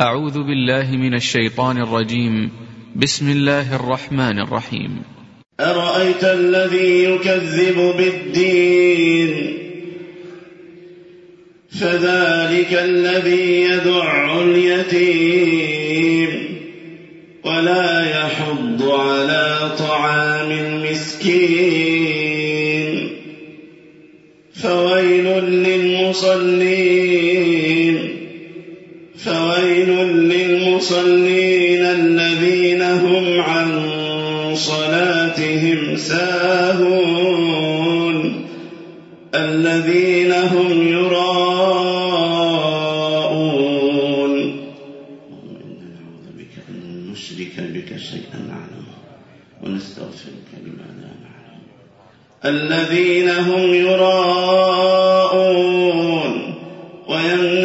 أعوذ بالله من الشيطان الرجيم. بسم الله الرحمن الرحيم. أرأيت الذي يكذب بالدين فذلك الذي يدع اليتيم ولا يحض على طعام المسكين فويل للمصلين الذين هم عن صلاتهم ساهون الذين هم يراءون. نعوذ بك أن نشرك بك شيئا نعلمه ونستغفرك لما لا نعلم. الذين هم يراءون